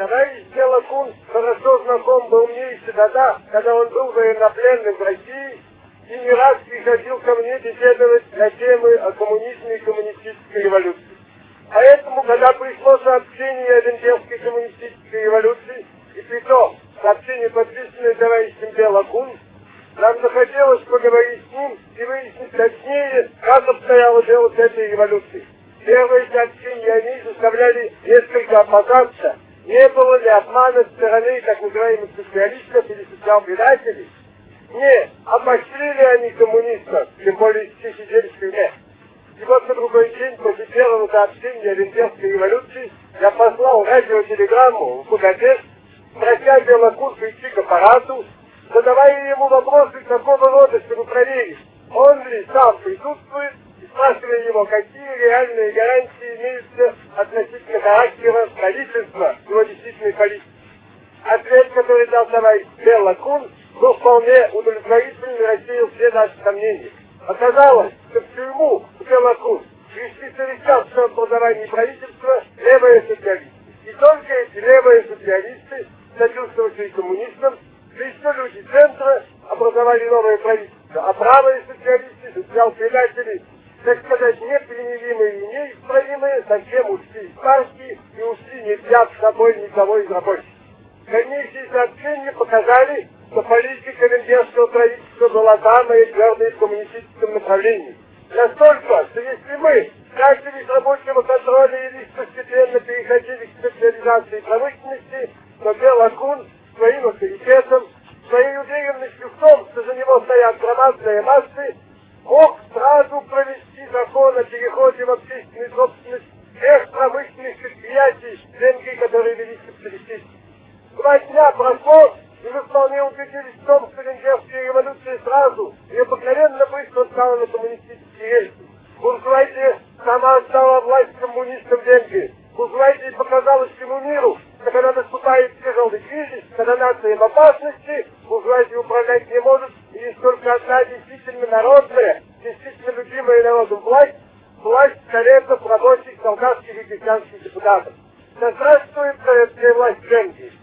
Товарищ Белокун хорошо знаком был мне еще тогда, когда он был военнопленным в России и не раз приходил ко мне беседовать на темы о коммунизме и коммунистической революции. Поэтому, когда пришло сообщение о Венгерской коммунистической революции, и при том сообщение, подписанное товарищем Белокун, нам захотелось поговорить с ним и выяснить точнее, как обстояло дело с этой революцией. Первые сообщения о ней заставляли несколько опасаться, не было ли обмана со стороны так называемых социалистов или социал-предателей. Не, обострили они коммунистов, тем более все сидели в тюрьме. И вот на другой день после первого сообщения о Венгерской революции я послал радиотелеграмму в Будапешт, прося Белокун прийти к аппарату, задавая ему вопросы такого рода, чтобы проверить, он ли сам присутствует, и спрашивая его, какие реальные гарантии имеются относительно характера правительства, его действительной политики. Ответ, который дал товарищ Белокун, был вполне удовлетворительный и рассеял все наши сомнения. Оказалось, что в тюрьму Белокун пришли совещаться об образовании правительства левые социалисты. И только эти левые социалисты, сочувствовавшие коммунистам, да еще люди центра, образовали новое правительство. А правые социалисты, социал-предатели, так сказать, непримиримые и неисправимые, совсем ушли из партии и ушли, не взяв с собой никого из рабочих. Дальнейшие сообщения показали, что политика венгерского правительства была самая твердая в коммунистическом направлении. Настолько, что если мы тратились рабочего контроля и лишь постепенно переходили к специализации промышленности, то Белокун своим авторитетом, своей уверенностью в том, что за него стоят громадные массы, мог сразу провести закон о переходе в общественную собственность всех промышленных предприятий Венгрии, которые велись капиталистически. 2 дня прошло, и вы вполне убедились в том, что Венгерская революция сразу и обыкновенно быстро стала на коммунистические рельсы. Буржуазия сама отдала власть коммунистам Венгрии. Буржуазия показала всему миру, что когда наступает тяжелый кризис, когда нация в опасности, буржуазия управлять не может, и есть только одна действительно народная, действительно любимая народом власть, власть советов, рабочих, солдатских и крестьянских депутатов. Да здравствует советская власть Венгрии!